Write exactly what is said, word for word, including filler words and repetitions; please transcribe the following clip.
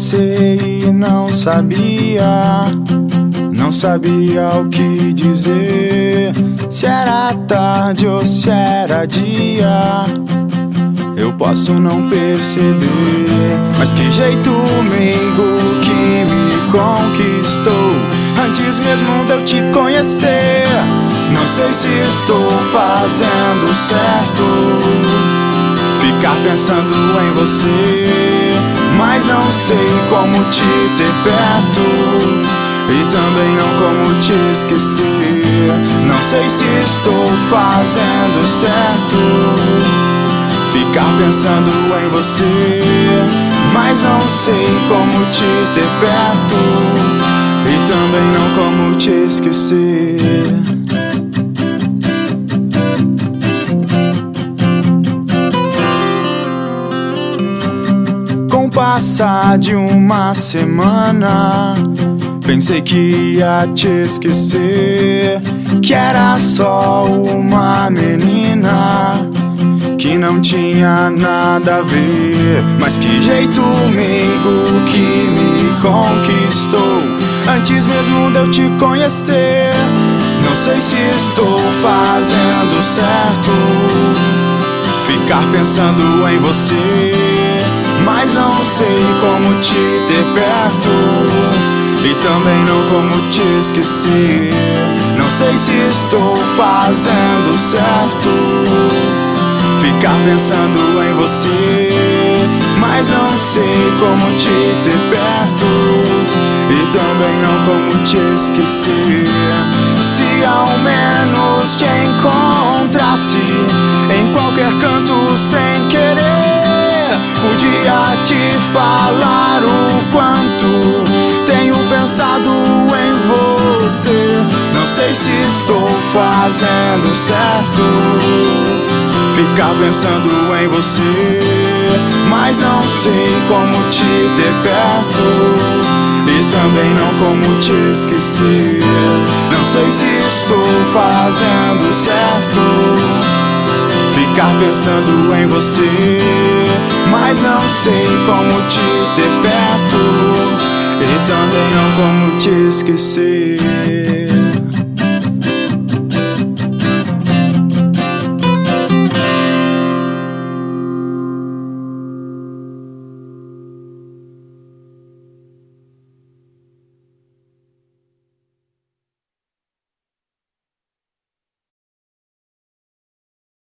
você e não sabia, não sabia o que dizer, se era tarde ou se era dia. Eu posso não perceber, mas que jeito meigo que me conquistou, antes mesmo de eu te conhecer. Não sei se estou fazendo certo, ficar pensando em você, mas não sei como te ter perto e também não como te esquecer. Não sei se estou fazendo certo, ficar pensando em você, mas não sei como te ter perto e também não como te esquecer. Com o passar de uma semana, pensei que ia te esquecer, que era só uma menina que não tinha nada a ver. Mas que jeito meigo que me conquistou, antes mesmo de eu te conhecer. Não sei se estou fazendo certo, ficar pensando em você, mas não sei como te ter perto e também não como te esquecer. Não sei se estou fazendo certo, ficar pensando em você, mas não sei como te ter perto e também não como te esquecer. Se ao menos te encontrasse em qualquer canto sem querer, podia te falar o quanto tenho pensado em você. Não sei se estou fazendo certo, ficar pensando em você, mas não sei como te ter perto e também não como te esquecer. Não sei se estou fazendo certo, ficar pensando em você, mas não sei como te ter perto e também não como te esquecer.